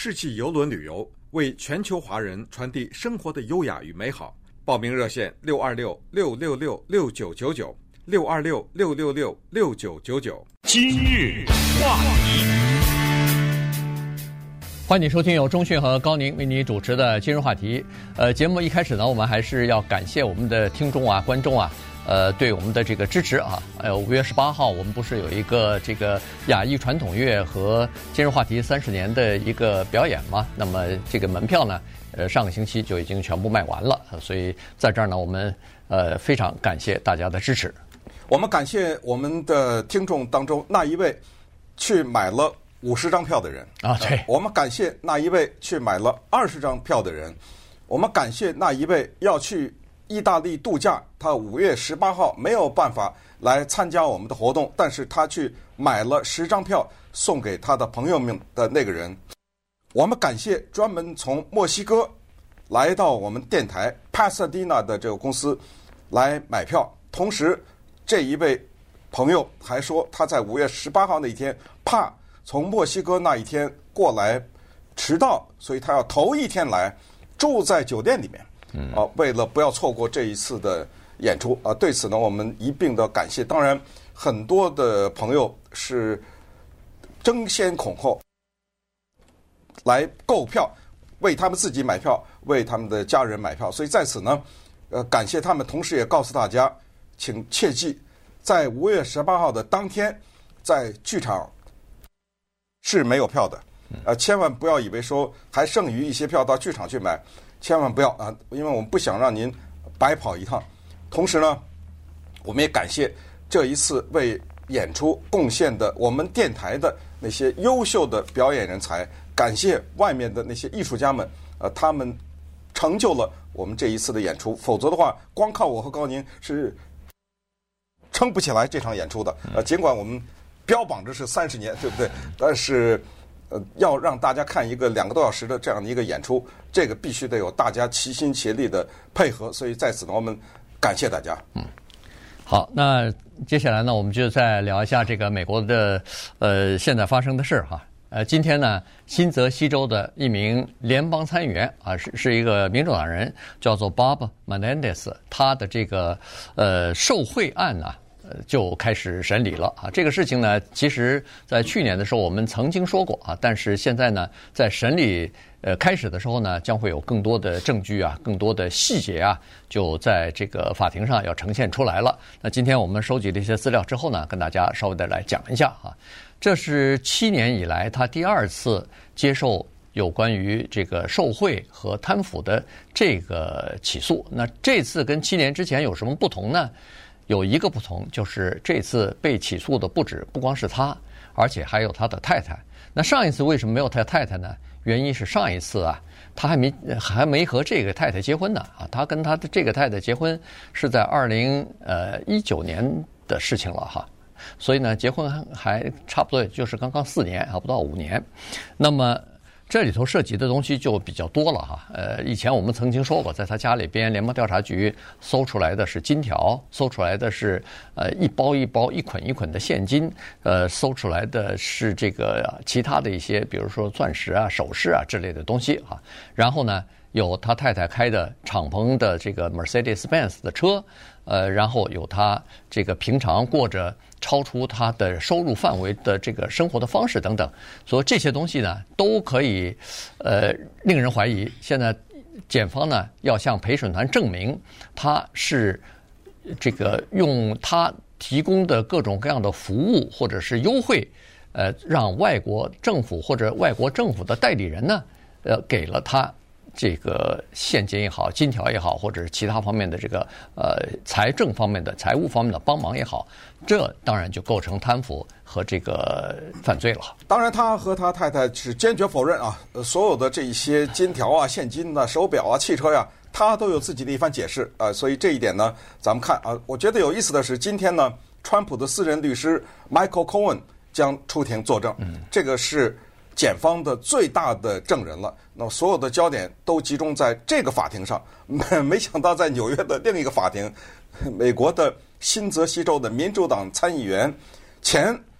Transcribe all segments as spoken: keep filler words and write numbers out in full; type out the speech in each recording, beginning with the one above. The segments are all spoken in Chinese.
世纪邮轮旅游，为全球华人传递生活的优雅与美好。报名热线六二六六六六六九九九六二六六六六六九九九。 今日话题， 欢迎收听由钟讯和高宁为你主持的今日话题。呃，节目一开始呢，我们还是要感谢我们的听众啊、观众啊，呃，对我们的这个支持啊。呃，五月十八号，我们不是有一个这个亚裔传统乐和今日话题三十年的一个表演吗？那么这个门票呢，呃，上个星期就已经全部卖完了，所以在这儿呢，我们呃非常感谢大家的支持。 我们感谢我们的听众当中那一位去买了五十张票的人啊，对、 呃，我们感谢那一位去买了二十张票的人，我们感谢那一位要去意大利度假，他五月十八号没有办法来参加我们的活动，但是他去买了十张票送给他的朋友们的那个人。我们感谢专门从墨西哥来到我们电台 Pasadena 的这个公司来买票，同时这一位朋友还说他在五月十八号那一天怕从墨西哥那一天过来迟到，所以他要头一天来住在酒店里面。嗯，啊，为了不要错过这一次的演出啊，对此呢，我们一并的感谢。当然，很多的朋友是争先恐后来购票，为他们自己买票，为他们的家人买票。所以在此呢，呃，感谢他们，同时也告诉大家，请切记，在五月十八号的当天，在剧场是没有票的。呃，千万不要以为说还剩余一些票到剧场去买。千万不要啊！因为我们不想让您白跑一趟。同时呢，我们也感谢这一次为演出贡献的我们电台的那些优秀的表演人才，感谢外面的那些艺术家们，呃，他们成就了我们这一次的演出。否则的话，光靠我和高宁是撑不起来这场演出的。呃，尽管我们标榜着是三十年，对不对？但是。呃，要让大家看一个两个多小时的这样的一个演出，这个必须得有大家齐心协力的配合，所以在此呢，我们感谢大家。 嗯，好，那接下来呢，我们就再聊一下这个美国的呃现在发生的事儿哈。呃，今天呢，新泽西州的一名联邦参议员啊，是是一个民主党人，叫做 Bob Menendez， 他的这个呃受贿案呢、啊。呃，就开始审理了啊！这个事情呢，其实在去年的时候我们曾经说过啊，但是现在呢，在审理呃开始的时候呢，将会有更多的证据啊，更多的细节啊，就在这个法庭上要呈现出来了。那今天我们收集了一些资料之后呢，跟大家稍微的来讲一下啊。这是七年以来他第二次接受有关于这个受贿和贪腐的这个起诉。那这次跟七年之前有什么不同呢？有一个不同，就是这次被起诉的不止不光是他，而且还有他的太太。那上一次为什么没有他太太呢？原因是上一次啊，他还没还没和这个太太结婚呢啊，他跟他的这个太太结婚是在二零呃一九年的事情了哈，所以呢，结婚还差不多就是刚刚四年还不到五年。那么这里头涉及的东西就比较多了哈，呃，以前我们曾经说过，在他家里边，联邦调查局搜出来的是金条，搜出来的是呃一包一包、一捆一捆的现金，呃，搜出来的是这个其他的一些，比如说钻石啊、首饰啊之类的东西啊。然后呢，有他太太开的敞篷的这个 Mercedes-Benz 的车，呃，然后有他这个平常过着超出他的收入范围的这个生活的方式等等，所以这些东西呢都可以，呃，令人怀疑。现在检方呢要向陪审团证明他是这个用他提供的各种各样的服务或者是优惠，呃，让外国政府或者外国政府的代理人呢，呃，给了他这个现金也好，金条也好，或者是其他方面的这个呃财政方面的、财务方面的帮忙也好，这当然就构成贪腐和这个犯罪了。 当然，他和他太太是坚决否认啊，所有的这一些金条啊、现金啊、手表啊、汽车呀、啊，他都有自己的一番解释啊、呃。所以这一点呢，咱们看啊，我觉得有意思的是，今天呢，川普的私人律师 Michael Cohen 将出庭作证，嗯，这个是检方的最大的证人了。那所有的焦点都集中在这个法庭上，没没想到在纽约的另一个法庭，美国的新泽西州的民主党参议员前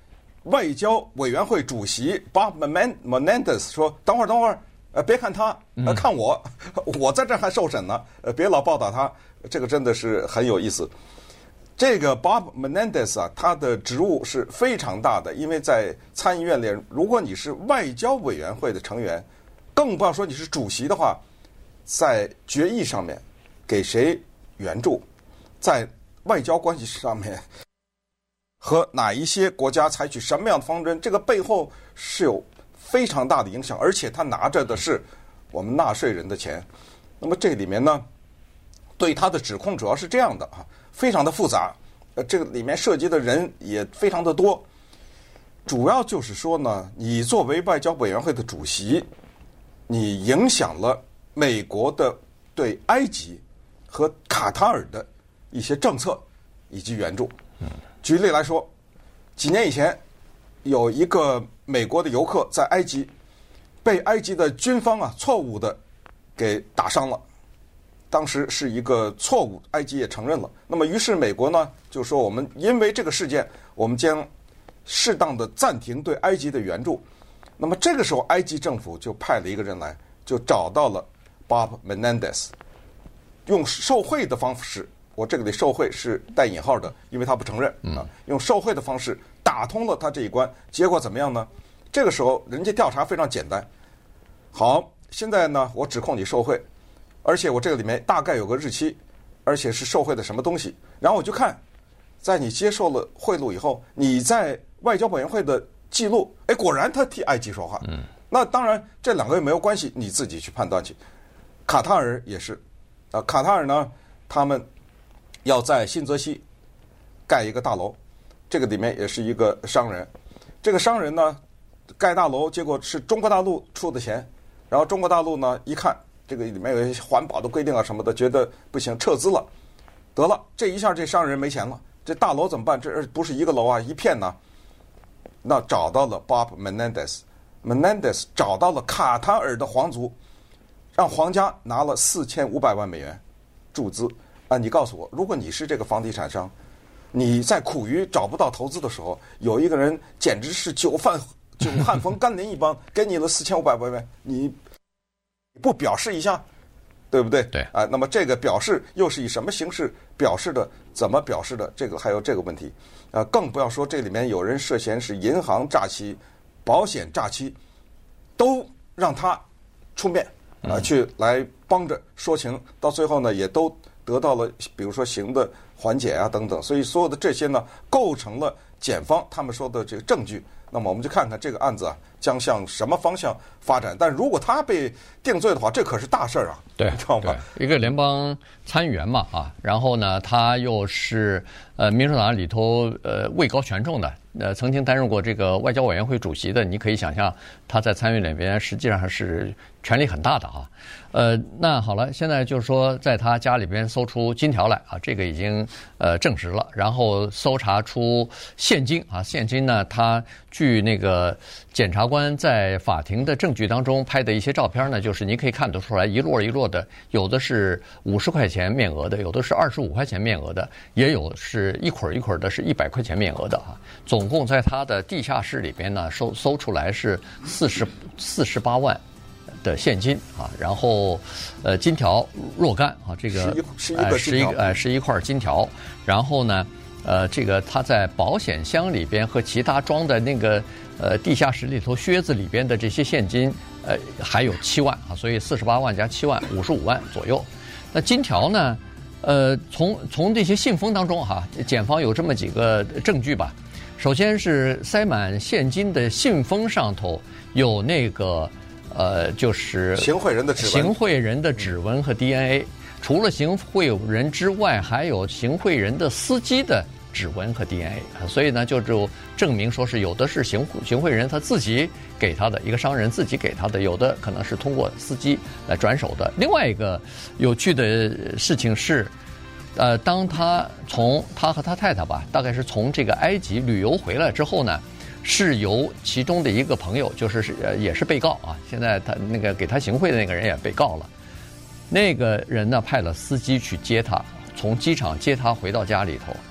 外交委员会主席 Bob Menendez 说：“等会儿，等会儿，呃，别看他，呃，看我，我在这还受审呢，呃，别老报道他。”这个真的是很有意思。这个 Bob Menendez 啊，他的职务是非常大的，因为在参议院里，如果你是外交委员会的成员，更不要说你是主席的话，在决议上面给谁援助，在外交关系上面和哪一些国家采取什么样的方针，这个背后是有非常大的影响，而且他拿着的是我们纳税人的钱。那么这里面呢，对他的指控主要是这样的啊，非常的复杂，呃，这个里面涉及的人也非常的多。主要就是说呢，你作为外交委员会的主席，你影响了美国的对埃及和卡塔尔的一些政策以及援助。举例来说，几年以前有一个美国的游客在埃及被埃及的军方啊错误的给打伤了，当时是一个错误，埃及也承认了。那么于是美国呢就说，我们因为这个事件，我们将适当的暂停对埃及的援助。那么这个时候埃及政府就派了一个人来，就找到了 Bob Menendez， 用受贿的方式，我这个里受贿是带引号的，因为他不承认啊，用受贿的方式打通了他这一关。结果怎么样呢？这个时候人家调查非常简单，好，现在呢我指控你受贿，而且我这个里面大概有个日期，而且是受贿的什么东西，然后我就看在你接受了贿赂以后，你在外交委员会的记录，哎，果然他替埃及说话。嗯，那当然这两个也没有关系，你自己去判断去。卡塔尔也是，啊，卡塔尔呢，他们要在新泽西盖一个大楼，这个里面也是一个商人，这个商人呢盖大楼，结果是中国大陆出的钱，然后中国大陆呢一看这个里面有一些环保的规定啊什么的，觉得不行，撤资了，得了，这一下这商人没钱了，这大楼怎么办？这不是一个楼啊，一片呢。那找到了 Bob Menendez，Menendez 找到了卡塔尔的皇族，让皇家拿了四千五百万美元注资。啊，你告诉我，如果你是这个房地产商，你在苦于找不到投资的时候，有一个人简直是久犯久旱逢甘霖一般，给你了四千五百万元，你不表示一下，对不对？ 对啊，那么这个表示又是以什么形式表示的？怎么表示的？这个还有这个问题，啊，更不要说这里面有人涉嫌是银行诈欺、保险诈欺，都让他出面啊，去来帮着说情，到最后呢，也都得到了比如说刑的缓解啊等等，所以所有的这些呢，构成了检方他们说的这个证据。那么我们就看看这个案子啊将向什么方向发展。但如果他被定罪的话，这可是大事儿啊， 对， 知道吗？ 一个联邦参议员嘛啊，然后呢，他又是呃民主党里头呃位高权重的，呃曾经担任过这个外交委员会主席的，你可以想象他在参议院里边实际上是权力很大的啊。呃，那好了，现在就是说在他家里边搜出金条来啊，这个已经呃证实了，然后搜查出现金啊，现金呢，他据那个检察官在法庭的证据当中拍的一些照片呢，就是你可以看得出来一摞一摞的，有的是五十块钱面额的，有的是二十五块钱面额的，也有是一捆一捆的是一百块钱面额的啊。总共在他的地下室里边呢，搜搜出来是四十四十八万的现金啊，然后呃金条若干啊，这个是一个是一个呃是一块金条，然后呢呃这个他在保险箱里边和其他装的那个呃地下室里头靴子里边的这些现金呃还有七万啊，所以四十八万加七万五十五万左右。那金条呢呃从从这些信封当中哈、啊，检方有这么几个证据吧。首先是塞满现金的信封上头有那个。呃，就是行贿人的指纹， 行贿人的指纹和 D N A， 除了行贿人之外，还有行贿人的司机的指纹和 D N A， 所以呢，就就证明说是有的是行行贿人他自己给他的，一个商人自己给他的，有的可能是通过司机来转手的。另外一个有趣的事情是，呃，当他从他和他太太吧，大概是从这个埃及旅游回来之后呢。是由其中的一个朋友，就是呃也是被告啊，现在他那个给他行贿的那个人也被告了。那个人呢派了司机去接他，从机场接他回到家里头。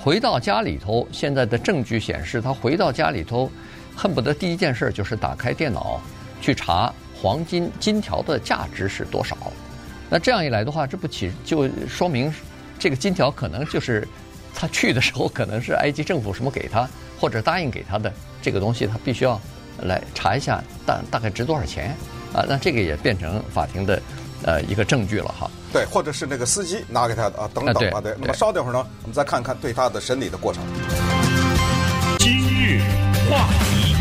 回到家里头，现在的证据显示，他回到家里头，恨不得第一件事就是打开电脑去查黄金金条的价值是多少。那这样一来的话，这不起就说明这个金条可能就是他去的时候可能是埃及政府什么给他或者答应给他的这个东西，他必须要来查一下大大概值多少钱啊？那这个也变成法庭的呃一个证据了哈。 对，或者是那个司机拿给他的啊，等等啊，对。那么稍等会儿呢，我们再看看对他的审理的过程。 今日话题，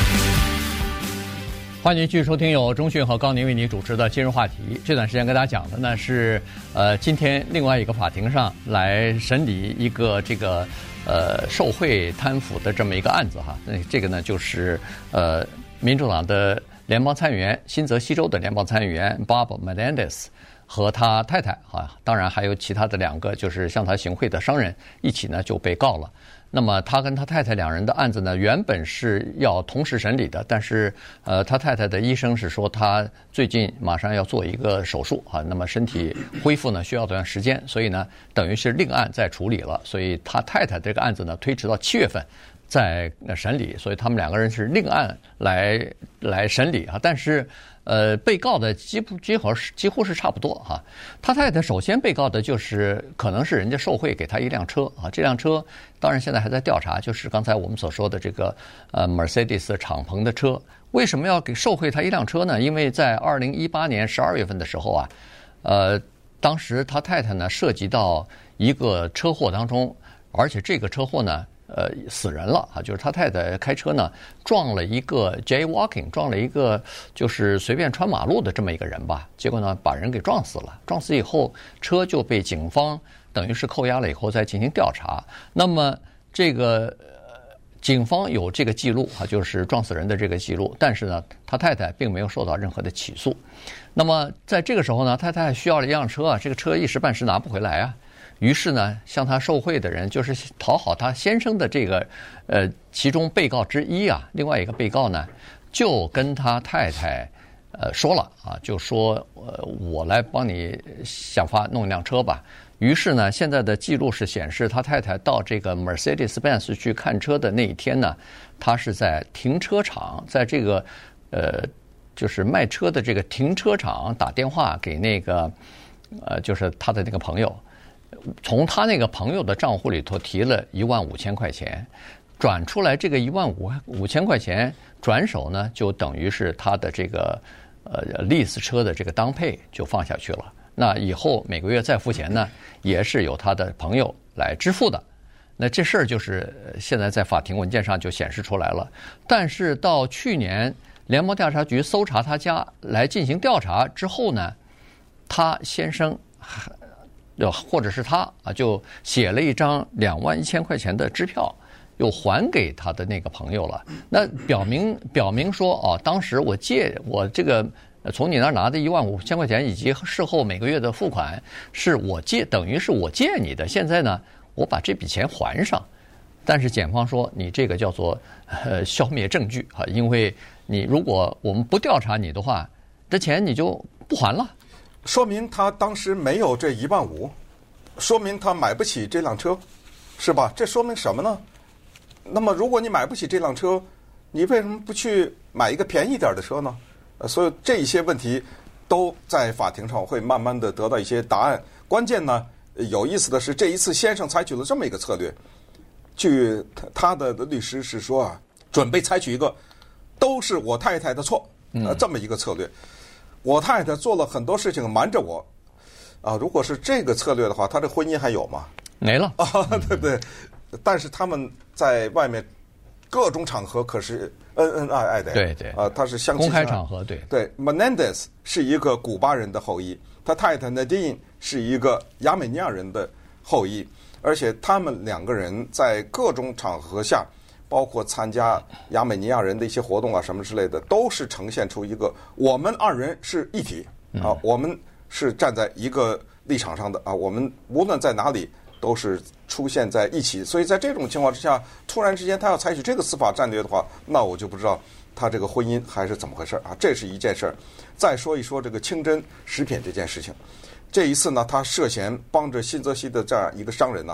欢迎继续收听由钟迅和高宁为你主持的今日话题。这段时间跟大家讲的呢是，呃，今天另外一个法庭上来审理一个这个呃受贿贪腐的这么一个案子哈。那这个呢就是呃民主党的联邦参议员，新泽西州的联邦参议员 Bob Menendez。和他太太啊，当然还有其他的两个就是向他行贿的商人一起呢就被告了。那么他跟他太太两人的案子呢，原本是要同时审理的，但是呃，他太太的医生是说他最近马上要做一个手术啊，那么身体恢复呢需要段时间，所以呢等于是另案在处理了，所以他太太这个案子呢推迟到七月份在审理，所以他们两个人是另案来来审理啊，但是。呃，被告的几乎几乎是几乎是差不多哈。他太太首先被告的就是可能是人家受贿给他一辆车啊，这辆车当然现在还在调查，就是刚才我们所说的这个呃 Mercedes 敞篷的车。为什么要给受贿他一辆车呢？因为在二零一八年十二月份的时候啊，呃，当时他太太呢涉及到一个车祸当中，而且这个车祸呢。呃，死人了啊！就是他太太开车呢，撞了一个 jaywalking， 撞了一个就是随便穿马路的这么一个人吧。结果呢，把人给撞死了。撞死以后，车就被警方等于是扣押了以后再进行调查。那么这个、呃、警方有这个记录啊，就是撞死人的这个记录，但是呢，他太太并没有受到任何的起诉。那么在这个时候呢，太太需要了一辆车啊，这个车一时半时拿不回来啊。于是呢，向他受贿的人就是讨好他先生的这个，呃，其中被告之一啊，另外一个被告呢，就跟他太太，呃，说了啊，就说，呃，我来帮你想法弄一辆车吧。于是呢，现在的记录是显示，他太太到这个 Mercedes-Benz 去看车的那一天呢，他是在停车场，在这个，呃，就是卖车的这个停车场打电话给那个，呃，就是他的那个朋友。从他那个朋友的账户里头提了一万五千块钱，转出来这个一万五五千块钱转手呢，就等于是他的这个呃 lease 车的这个当配就放下去了。那以后每个月再付钱呢，也是由他的朋友来支付的。那这事儿就是现在在法庭文件上就显示出来了。但是到去年联邦调查局搜查他家来进行调查之后呢，他先生或者是他啊，就写了一张两万一千块钱的支票，又还给他的那个朋友了。那表明表明说，哦，当时我借我这个从你那儿拿的一万五千块钱，以及事后每个月的付款，是我借，等于是我借你的。现在呢，我把这笔钱还上。但是检方说，你这个叫做呃消灭证据啊，因为你如果我们不调查你的话，这钱你就不还了。 说明他当时没有这一万五，说明他买不起这辆车，是吧？这说明什么呢？那么如果你买不起这辆车，你为什么不去买一个便宜点的车呢？呃，所以这一些问题都在法庭上会慢慢的得到一些答案。关键呢，有意思的是，这一次先生采取了这么一个策略，据他的律师是说啊，准备采取一个都是我太太的错，呃，这么一个策略。我太太做了很多事情瞒着我，啊，如果是这个策略的话，他这婚姻还有吗？ 没了啊，对不对？但是他们在外面各种场合可是恩恩爱爱的， 对对， 啊，他是相公开场合，对对。Menendez 是一个古巴人的后裔，他太太 Nadine 是一个亚美尼亚人的后裔，而且他们两个人在各种场合下，包括参加亚美尼亚人的一些活动啊什么之类的，都是呈现出一个我们二人是一体啊，我们是站在一个立场上的啊，我们无论在哪里都是出现在一起。所以在这种情况之下，突然之间他要采取这个司法战略的话，那我就不知道他这个婚姻还是怎么回事啊，这是一件事儿。再说一说这个清真食品这件事情，这一次呢，他涉嫌帮着新泽西的这样一个商人呢、啊，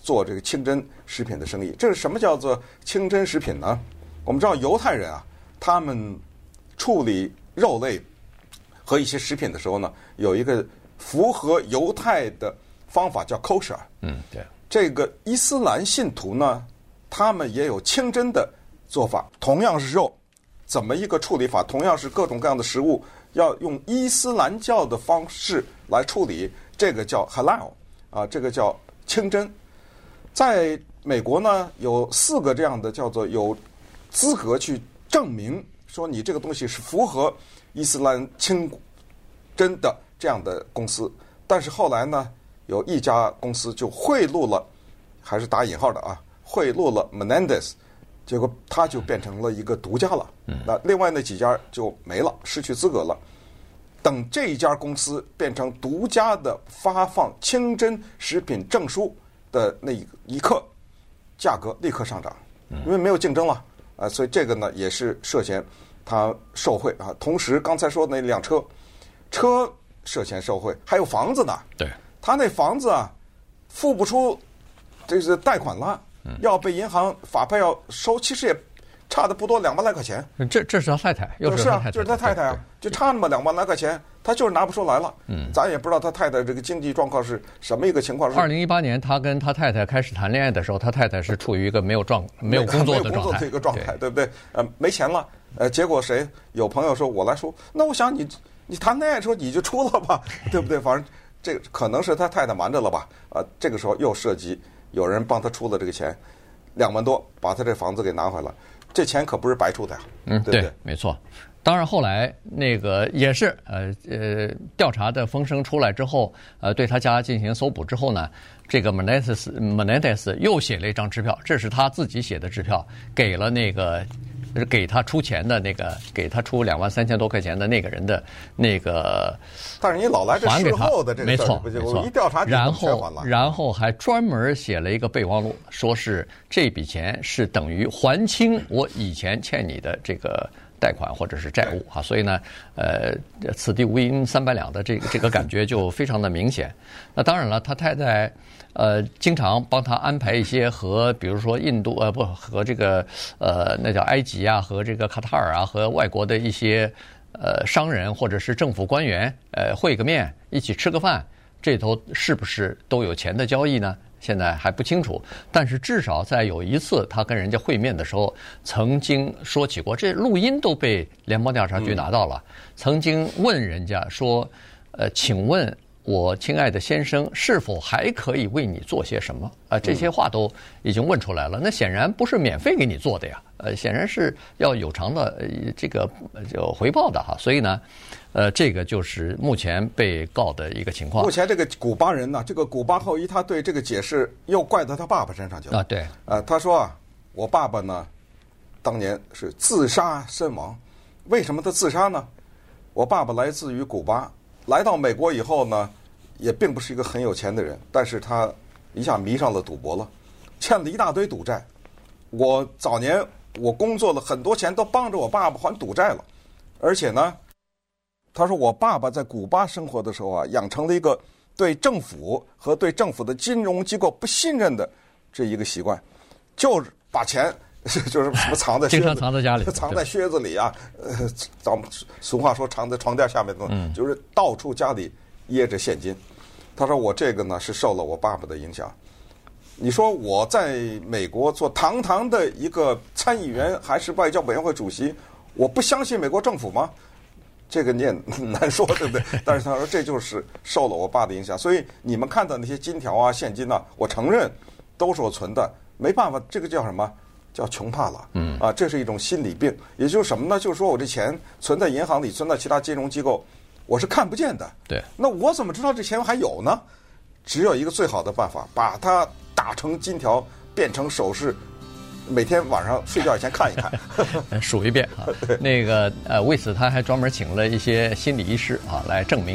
做这个清真食品的生意。这是什么叫做清真食品呢？我们知道犹太人啊，他们处理肉类和一些食品的时候呢，有一个符合犹太的方法叫 kosher。 嗯，对。 这个伊斯兰信徒呢，他们也有清真的做法，同样是肉，怎么一个处理法？同样是各种各样的食物，要用伊斯兰教的方式来处理，这个叫 halal 啊，这个叫清真。在美国呢，有四个这样的叫做有资格去证明说你这个东西是符合伊斯兰清真的这样的公司，但是后来呢，有一家公司就贿赂了，还是打引号的啊，贿赂了 Menendez， 结果他就变成了一个独家了。那另外那几家就没了，失去资格了。等这一家公司变成独家的发放清真食品证书的那一刻，价格立刻上涨，因为没有竞争了啊，所以这个呢也是涉嫌他受贿啊。同时刚才说的那辆车，车涉嫌受贿，还有房子呢。 对， 他那房子啊，付不出这是贷款了，要被银行法拍要收，其实也差的不多，两万来块钱。 这这是他太太，又是他太太， 啊，就是他太太啊，就差那么两万来块钱，他就是拿不出来了。嗯，咱也不知道他太太这个经济状况是什么一个情况。 二零一八年，他跟他太太开始谈恋爱的时候，他太太是处于一个没有状、没有工作的状态， 的一个状态，对不对？呃，没钱了，呃，结果谁有朋友说我来说，那我想你你谈恋爱的时候你就出了吧，对不对？反正这个可能是他太太瞒着了吧？啊，这个时候又涉及有人帮他出了这个钱，两万多，把他这房子给拿回来。这钱可不是白出的呀， 嗯， 对不对？ 对，没错。当然，后来那个也是呃呃调查的风声出来之后，呃对他家进行搜捕之后呢，这个 Menendez Menendez 又写了一张支票，这是他自己写的支票，给了那个给他出钱的那个给他出两万三千多块钱的那个人的那个， 但是你老来这事后的这个没错没错， 一调查然后然后还专门写了一个备忘录，说是这笔钱是等于还清我以前欠你的这个贷款或者是债务啊，所以呢，呃，此地无银三百两的这个这个感觉就非常的明显。那当然了，他太太呃经常帮他安排一些和比如说印度呃不和这个呃那叫埃及啊和这个卡塔尔啊和外国的一些呃商人或者是政府官员呃会个面一起吃个饭，这头是不是都有钱的交易呢？现在还不清楚，但是至少在有一次他跟人家会面的时候，曾经说起过，这录音都被联邦调查局拿到了。嗯、曾经问人家说：“呃，请问我亲爱的先生，是否还可以为你做些什么？”啊、呃，这些话都已经问出来了。那显然不是免费给你做的呀，呃，显然是要有偿的呃这个就回报的哈。所以呢。呃，这个就是目前被告的一个情况。 目前这个古巴人呢，这个古巴后裔，他对这个解释又怪到他爸爸身上去了。 啊，对。 呃，他说啊，我爸爸呢，当年是自杀身亡。为什么他自杀呢？我爸爸来自于古巴，来到美国以后呢，也并不是一个很有钱的人，但是他一下迷上了赌博了，欠了一大堆赌债。我早年我工作了很多钱，都帮着我爸爸还赌债了，而且呢。他说：“我爸爸在古巴生活的时候啊，养成了一个对政府和对政府的金融机构不信任的这一个习惯，就是把钱就是什么藏在经常藏在家里， 藏在靴子里啊，呃，咱们俗话说藏在床垫下面的，嗯，就是到处家里掖着现金。”他说：“我这个呢是受了我爸爸的影响。你说我在美国做堂堂的一个参议员，还是外交委员会主席，我不相信美国政府吗？”这个你也难说，对不对？但是他说这就是受了我爸的影响，所以你们看到那些金条啊、现金啊，我承认都是我存的，没办法，这个叫什么？叫穷怕了。嗯啊，这是一种心理病，也就是什么呢？就是说我这钱存在银行里，存在其他金融机构，我是看不见的。 对， 那我怎么知道这钱还有呢？只有一个最好的办法，把它打成金条，变成首饰。每天晚上睡觉以前看一看， 数一遍啊。那个呃，为此他还专门请了一些心理医师啊，来证明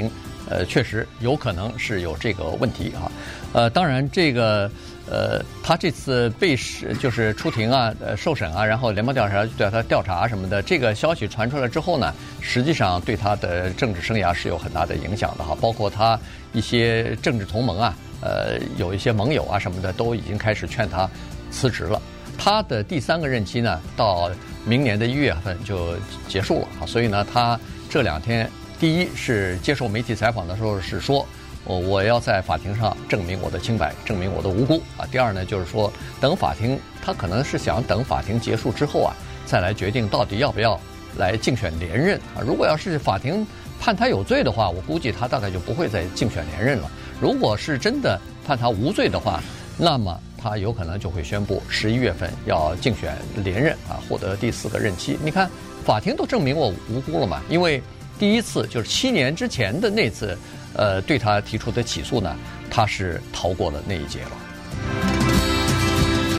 呃，确实有可能是有这个问题啊。呃，当然这个呃，他这次被审就是出庭啊、呃受审啊，然后联邦调查对他调查什么的，这个消息传出来之后呢，实际上对他的政治生涯是有很大的影响的哈，包括他一些政治同盟啊，呃，有一些盟友啊什么的都已经开始劝他辞职了。他的第三个任期呢，到明年的一月份就结束了啊，所以呢，他这两天第一是接受媒体采访的时候是说，我我要在法庭上证明我的清白，证明我的无辜啊。第二呢，就是说等法庭，他可能是想等法庭结束之后啊，再来决定到底要不要来竞选连任啊。如果要是法庭判他有罪的话，我估计他大概就不会再竞选连任了。如果是真的判他无罪的话，那么他有可能就会宣布十一月份要竞选连任啊，获得第四个任期。你看，法庭都证明我无辜了嘛？因为第一次就是七年之前的那次，呃，对他提出的起诉呢，他是逃过了那一劫了。